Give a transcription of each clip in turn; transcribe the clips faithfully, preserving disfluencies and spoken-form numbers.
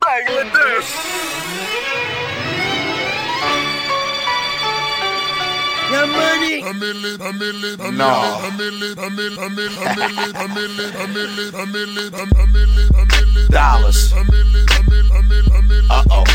Bangladesh. Your money? No. Dollars. Uh-oh.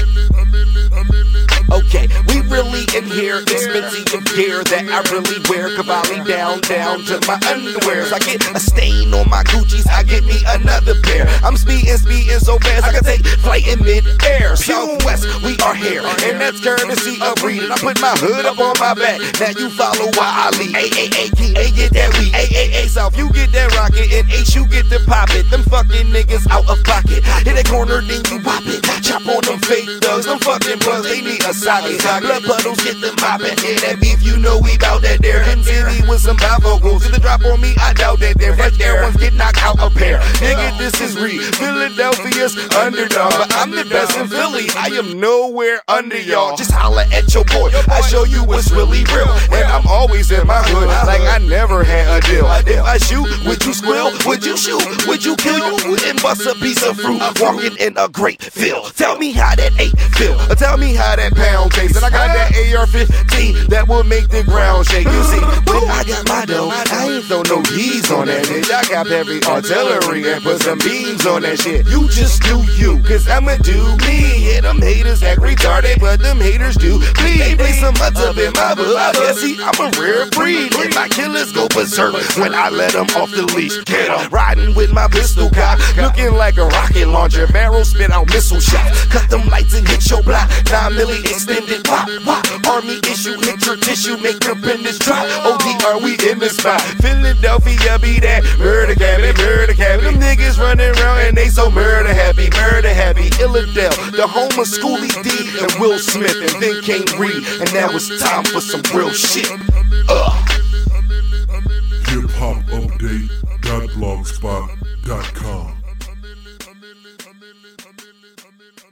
Okay, we really in here, expensive gear that I really wear. Cavalli down, down to my underwears. I get a stain on my Gucci's, I get me another pair. I'm speeding, speeding so fast I can take flight in mid-air. Southwest, we are here, and that's courtesy of reading. I put my hood up on my back, now you follow while I lead. A, A, A, King, A, get that weed. A, A, A, South, you get that rocket, and H, you get the pop it. Them fucking niggas out of pocket. Hit a corner, then you whop it. Chop on them fake thugs, them fucking plugs, they need a socket. Blood puddles get them mopping. Yeah, that beef, you know we bout that there. And Timmy with some bifocals. If the drop on me, I doubt that they're fresh air ones get knocked out a pair. Nigga, this is Reed, Philadelphia's underdog. But I'm the best in Philly, I am nowhere under y'all. Just holla at your boy, I show you what's really real. And I'm always in my hood, like I never had a deal. If I shoot, would you squeal? Would you shoot? Would you kill? You wouldn't bust a piece of fruit walking in a great field. Tell me how that eight feel. Tell me how that pound tastes. And I got that A R fifteen that will make the ground shake. You see, when I got my dough, I ain't throw no D's on that bitch. I got heavy artillery and put some beams on that shit. You just do you, cause I'ma do me. Yeah, them haters act retarded, but them haters do bleed. They play some mutts up in my book. Yeah, see, I'm a rare breed. And my killers go berserk when I let them off the leash. Get 'em riding with my pistol cock, looking like a rocket launcher. Barrel spit out missile shots. Cut them lights and hit your block. Nine milli extended pop, pop. Army issue, hit your tissue, make your appendix drop. O D R, we in the spot. Philadelphia be that murder cabinet, murder cabinet. Them niggas running around and they so murder happy, murder happy. Illadale, the home of Schoolie D and Will Smith, and then came Reed, and now it's time for some real shit. Ugh. hip hop update dot blogspot dot com